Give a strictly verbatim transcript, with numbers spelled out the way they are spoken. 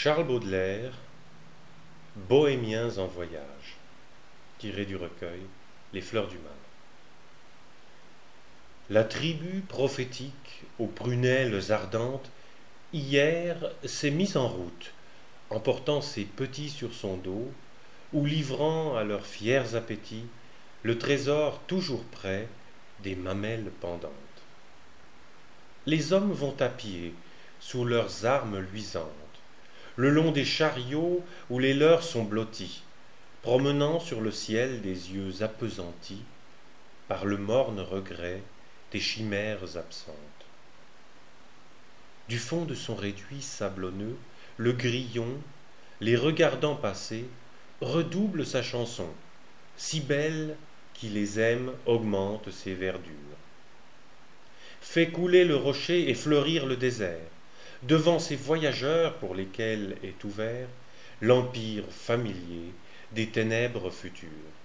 Charles Baudelaire, Bohémiens en voyage, tiré du recueil Les Fleurs du Mal. La tribu prophétique aux prunelles ardentes hier s'est mise en route, emportant ses petits sur son dos, ou livrant à leurs fiers appétits le trésor toujours prêt des mamelles pendantes. Les hommes vont à pied, sous leurs armes luisantes, le long des chariots où les leurs sont blottis, promenant sur le ciel des yeux appesantis par le morne regret des chimères absentes. Du fond de son réduit sablonneux, le grillon, les regardant passer, redouble sa chanson, si belle qui les aime augmente ses verdures. Fait couler le rocher et fleurir le désert, devant ces voyageurs pour lesquels est ouvert l'empire familier des ténèbres futures.